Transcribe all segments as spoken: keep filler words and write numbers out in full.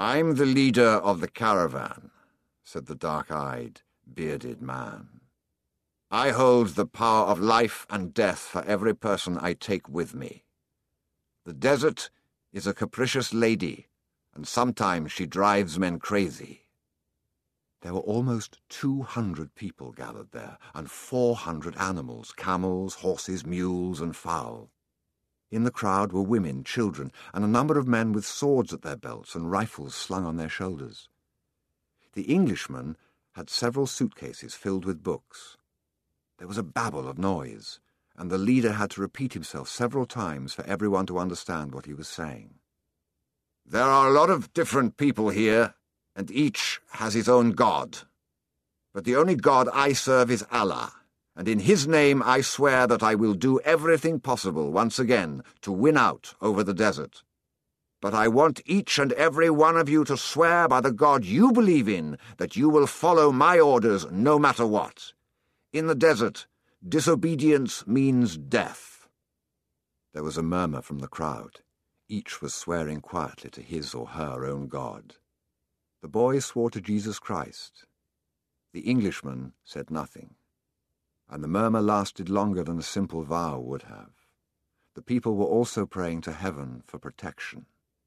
"I'm the leader of the caravan," said the dark-eyed, bearded man. "I hold the power of life and death for every person I take with me. The desert is a capricious lady, and sometimes she drives men crazy." There were almost two hundred people gathered there, and four hundred animals, camels, horses, mules, and fowl. In the crowd were women, children, and a number of men with swords at their belts and rifles slung on their shoulders. The Englishman had several suitcases filled with books. There was a babble of noise, and the leader had to repeat himself several times for everyone to understand what he was saying. "There are a lot of different people here, and each has his own god. But the only God I serve is Allah, and in his name I swear that I will do everything possible once again to win out over the desert. But I want each and every one of you to swear by the God you believe in that you will follow my orders no matter what. In the desert, disobedience means death." There was a murmur from the crowd. Each was swearing quietly to his or her own God. The boy swore to Jesus Christ. The Englishman said nothing, and the murmur lasted longer than a simple vow would have. The people were also praying to heaven for protection.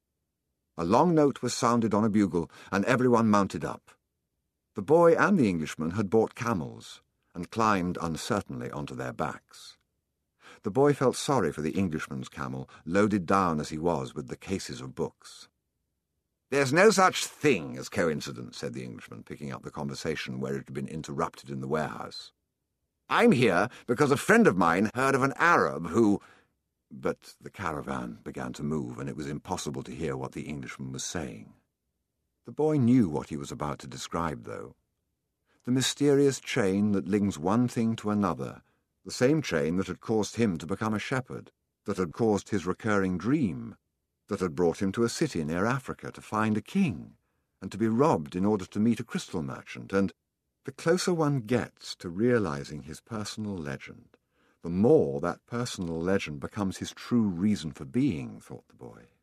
A long note was sounded on a bugle, and everyone mounted up. The boy and the Englishman had bought camels, and climbed uncertainly onto their backs. The boy felt sorry for the Englishman's camel, loaded down as he was with the cases of books. "There's no such thing as coincidence," said the Englishman, picking up the conversation where it had been interrupted in the warehouse. "I'm here because a friend of mine heard of an Arab who—" But the caravan began to move, and it was impossible to hear what the Englishman was saying. The boy knew what he was about to describe, though. The mysterious chain that links one thing to another, the same chain that had caused him to become a shepherd, that had caused his recurring dream, that had brought him to a city near Africa to find a king, and to be robbed in order to meet a crystal merchant, and the closer one gets to realizing his personal legend, the more that personal legend becomes his true reason for being, thought the boy.